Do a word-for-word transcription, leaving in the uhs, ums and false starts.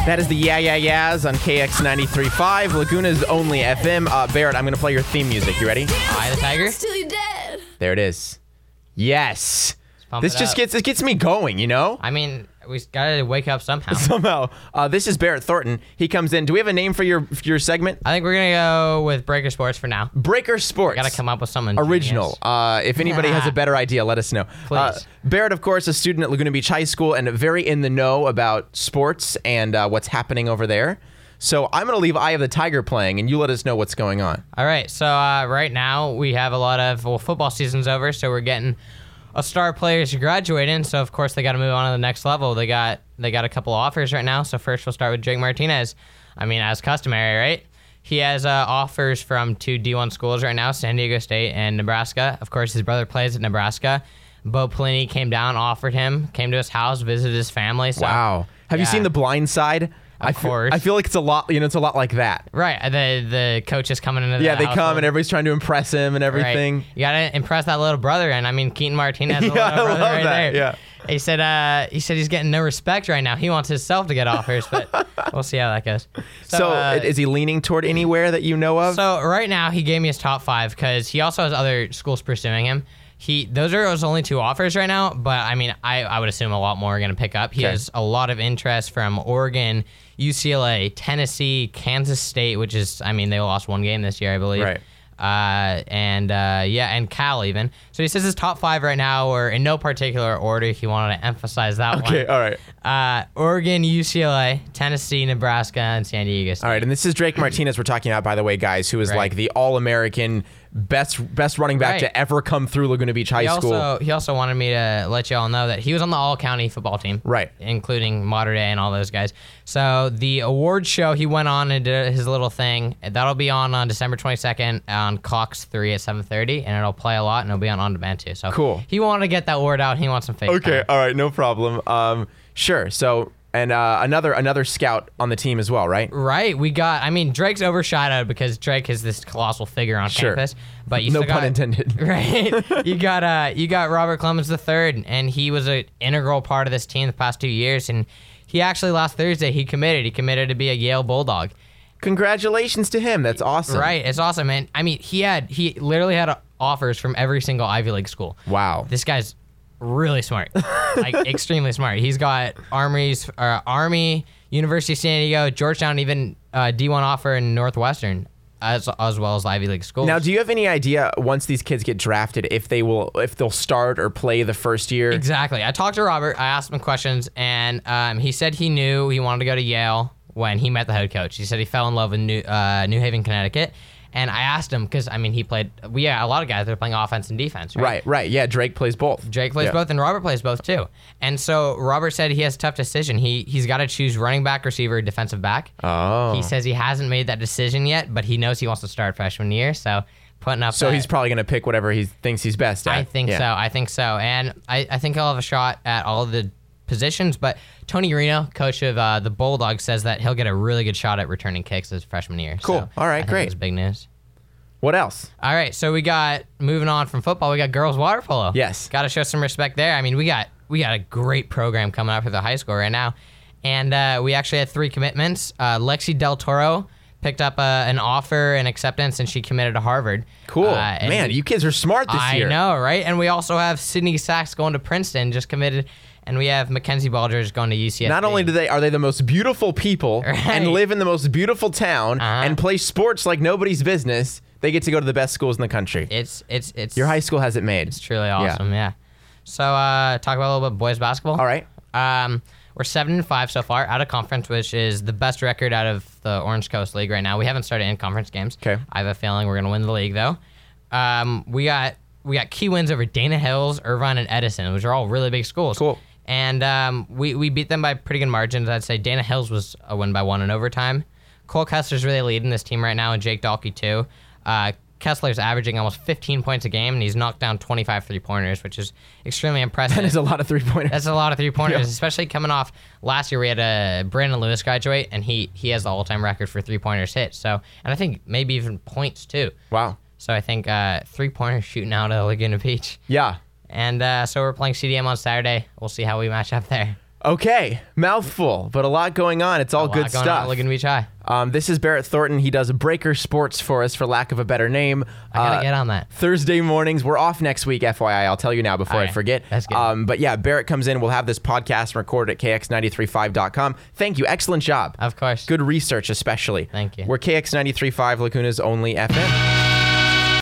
That is the Yeah Yeah Yeahs on K X ninety-three point five, Laguna's only F M. Uh, Barrett, I'm going to play your theme music. You ready? Eye of the Tiger. There it is. Yes. Pump This it just up. gets it gets me going, you know? I mean, we gotta wake up somehow. Somehow. Uh, this is Barrett Thornton. He comes in. Do we have a name for your for your segment? I think we're gonna go with Breaker Sports for now. Breaker Sports. Gotta come up with something original. genius. Uh, if anybody has a better idea, let us know. Please. Uh, Barrett, of course, a student at Laguna Beach High School and very in the know about sports and uh, what's happening over there. So I'm going to leave Eye of the Tiger playing, and you let us know what's going on. All right. So uh, right now we have a lot of well, football season's over, so we're getting a star players graduating. So of course they got to move on to the next level. They got they got a couple offers right now. So first we'll start with Drake Martinez. I mean, as customary, right? He has uh, offers from two D one schools right now, San Diego State and Nebraska. Of course, his brother plays at Nebraska. Bo Pelini came down, offered him, came to his house, visited his family. So, Wow. Have you yeah. seen The Blind Side? Of I feel, course. I feel like it's a lot, you know, it's a lot like that. Right. The the coach is coming into the Yeah, they household. come and everybody's trying to impress him and everything. Right. You gotta impress that little brother, and I mean Keaton Martinez, a Yeah, little I brother love right that, there. yeah. He said, uh, he said he's getting no respect right now. He wants himself to get offers, but we'll see how that goes. So, So, uh, is he leaning toward anywhere that you know of? so right now he gave me his top five because he also has other schools pursuing him. He those are his only two offers right now, but I mean I, I would assume a lot more are going to pick up. He Okay. has a lot of interest from Oregon, U C L A, Tennessee, Kansas State, which is I mean they lost one game this year I believe. Right. Uh, and uh, yeah, and Cal even. So he says his top five right now are in no particular order. He wanted to emphasize that okay, one. all right. Uh, Oregon, U C L A, Tennessee, Nebraska, and San Diego State. All right, and this is Drake Martinez we're talking about, by the way, guys, who is Right. like the all-American best best running back Right. to ever come through Laguna Beach High He School. also he also wanted me to let y'all know that he was on the all-county football team, Right. including Mater Day and all those guys. So the award show, he went on and did his little thing. That'll be on on December twenty-second on Cox three at seven thirty, and it'll play a lot, and it'll be on on demand too. So Cool. He wanted to get that word out. He wants some face Okay, time. all right, no problem. Um, sure. So, and uh, another another scout on the team as well, right? Right, we got. I mean, Drake's overshadowed because Drake is this colossal figure on Sure. campus. But you No still pun got, intended. Right, you got uh, you got Robert Clemens the third, and he was an integral part of this team the past two years. And he actually last Thursday he committed. He committed to be a Yale Bulldog. Congratulations to him. That's awesome. Right, it's awesome, man. I mean, he had he literally had offers from every single Ivy League school. Wow. This guy's really smart, like extremely smart. He's got Army's uh, Army, University of San Diego, Georgetown, even uh, D one offer in Northwestern, as as well as Ivy League schools. Now, do you have any idea once these kids get drafted if they will if they'll start or play the first year? Exactly. I talked to Robert. I asked him questions, and um, he said he knew he wanted to go to Yale when he met the head coach. He said he fell in love with New uh, New Haven, Connecticut. And I asked him because I mean he played. We yeah, a lot of guys that are playing offense and defense, right? Right, right. Yeah, Drake plays both. Drake plays Yeah. both, and Robert plays both too. And so Robert said he has a tough decision. He he's got to choose running back, receiver, defensive back. Oh. He says he hasn't made that decision yet, but he knows he wants to start freshman year. So putting up. So that, he's probably going to pick whatever he thinks he's best at. I think Yeah. so. I think so, and I, I think he'll have a shot at all of the positions. But Tony Reno, coach of uh, the Bulldogs, says that he'll get a really good shot at returning kicks his freshman year. Cool. So All right, I think great. That's big news. What else? All right, so we got moving on from football. We got girls water polo. Yes. got to show some respect there. I mean, we got we got a great program coming up for the high school right now, and uh, we actually had three commitments. Uh, Lexi Del Toro picked up uh, an offer and acceptance, and she committed to Harvard. Cool. Uh, and Man, you kids are smart this I year. know, right? And we also have Sydney Sachs going to Princeton, just committed. And we have Mackenzie Baldridge going to U C S B. Not only do they are they the most beautiful people Right. and live in the most beautiful town Uh-huh. and play sports like nobody's business, they get to go to the best schools in the country. It's it's it's Your high school has it made. It's truly awesome, yeah. So uh, talk about a little bit of boys basketball. All right. Um, we're seven and five so far out of conference, which is the best record out of the Orange Coast League right now. We haven't started in conference games. Okay. I have a feeling we're gonna win the league though. Um, we got we got key wins over Dana Hills, Irvine, and Edison, which are all really big schools. Cool. And um, we we beat them by pretty good margins. I'd say Dana Hills was a win by one in overtime. Cole Kessler's really leading this team right now, and Jake Dahlke too. Uh, Kessler's averaging almost fifteen points a game, and he's knocked down twenty-five three-pointers, which is extremely impressive. That is a lot of three-pointers. That's a lot of three-pointers, Yeah. especially coming off last year. We had a Brandon Lewis graduate, and he he has the all-time record for three-pointers hit. So, and I think maybe even points too. Wow. So I think uh, three-pointers shooting out of Laguna Beach. Yeah. And uh, so we're playing C D M on Saturday. We'll see how we match up there. Okay, mouthful, but a lot going on. It's all A lot good going stuff. on at Laguna Beach High. Um, this is Barrett Thornton. He does Breaker Sports for us, for lack of a better name. I gotta Uh, get on that. Thursday mornings. We're off next week, F Y I. I'll tell you now before All I right. forget. That's good. Um, but yeah, Barrett comes in. We'll have this podcast recorded at K X nine three five dot com. Thank you. Excellent job. Of course. Good research, especially. Thank you. We're K X nine three five, Laguna's only F M.